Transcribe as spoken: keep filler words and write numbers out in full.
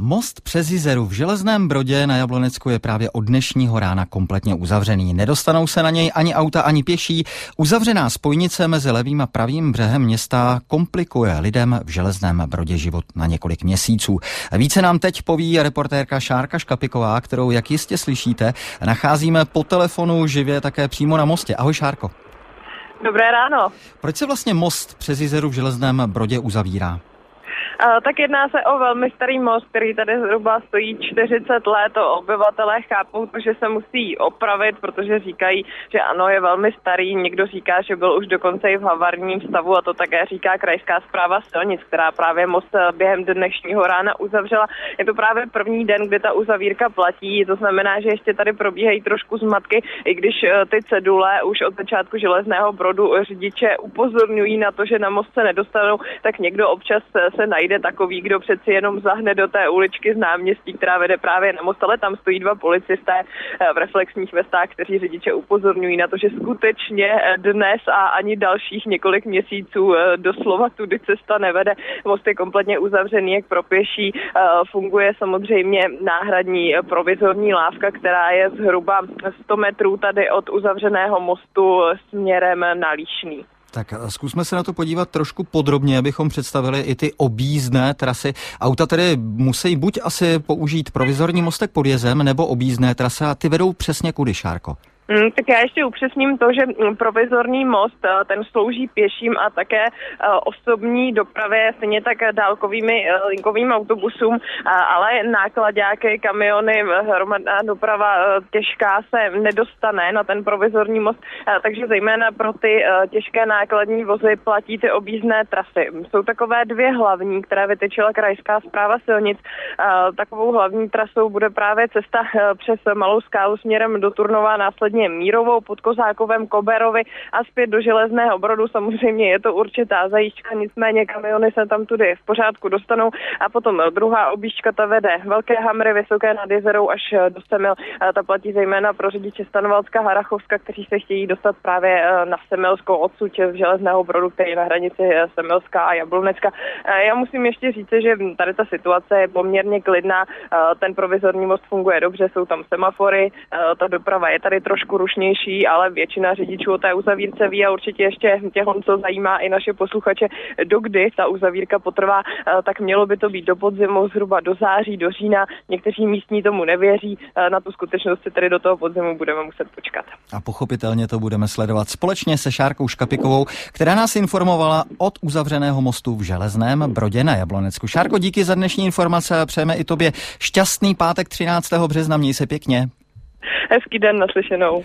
Most přes Jizeru v Železném Brodě na Jablonecku je právě od dnešního rána kompletně uzavřený. Nedostanou se na něj ani auta, ani pěší. Uzavřená spojnice mezi levým a pravým břehem města komplikuje lidem v Železném Brodě život na několik měsíců. Více nám teď poví reportérka Šárka Škapiková, kterou, jak jistě slyšíte, nacházíme po telefonu živě také přímo na mostě. Ahoj, Šárko. Dobré ráno. Proč se vlastně most přes Jizeru v Železném Brodě uzavírá? Uh, tak jedná se o velmi starý most, který tady zhruba stojí čtyřicet let. Obyvatelé chápou to, že se musí opravit, protože říkají, že ano, je velmi starý. Někdo říká, že byl už dokonce i v havarním stavu, a to také říká krajská správa silnic, která právě most během dnešního rána uzavřela. Je to právě první den, kdy ta uzavírka platí, to znamená, že ještě tady probíhají trošku zmatky, i když ty cedule už od začátku Železného Brodu řidiče upozorňují na to, že na most se nedostanou, tak někdo občas se najde takový, kdo přeci jenom zahne do té uličky z náměstí, která vede právě na most, ale tam stojí dva policisté v reflexních vestách, kteří řidiče upozorňují na to, že skutečně dnes a ani dalších několik měsíců doslova tudy cesta nevede. Most je kompletně uzavřený jak pro pěší. Funguje samozřejmě náhradní provizorní lávka, která je zhruba sto metrů tady od uzavřeného mostu směrem na Líšný. Tak zkusme se na to podívat trošku podrobně, abychom představili i ty objízdné trasy. Auta tedy musí buď asi použít provizorní mostek pod jezem, nebo objízdné trasy, a ty vedou přesně kudy, Šárko? Hmm, tak já ještě upřesním to, že provizorní most, ten slouží pěším a také osobní dopravě, stejně tak dálkovými linkovým autobusům, ale náklaďáky, kamiony, hromadná doprava těžká se nedostane na ten provizorní most, takže zejména pro ty těžké nákladní vozy platí ty objízdné trasy. Jsou takové dvě hlavní, které vytyčila krajská správa silnic. Takovou hlavní trasou bude právě cesta přes Malou Skálu směrem do Turnova, následně Mírovou, pod Kozákovem, Koberovi a zpět do Železného Brodu. Samozřejmě je to určitá zajížďka, nicméně kamiony se tam tudy v pořádku dostanou, a potom druhá objížďka, ta vede Velké Hamry, Vysoké nad Jizerou až do Semil. Ta platí zejména pro řidiče Stanovalska, Harrachovska, kteří se chtějí dostat právě na Semilskou odsud z Železného Brodu, který je na hranici Semilska a Jablonecka. Já musím ještě říct, že tady ta situace je poměrně klidná, ten provizorní most funguje dobře, jsou tam semafory, ta doprava je tady trošku rušnější, ale většina řidičů o té uzavírce ví, a určitě ještě těch, co zajímá i naše posluchače, dokdy ta uzavírka potrvá, tak mělo by to být do podzimu, zhruba do září, do října. Někteří místní tomu nevěří, na tu skutečnost si tedy do toho podzimu budeme muset počkat. A pochopitelně to budeme sledovat společně se Šárkou Škapikovou, která nás informovala od uzavřeného mostu v Železném Brodě na Jablonecku. Šárko, díky za dnešní informace a přejeme i tobě šťastný pátek třináctého března. Měj se pěkně. Hezký den, naslyšenou.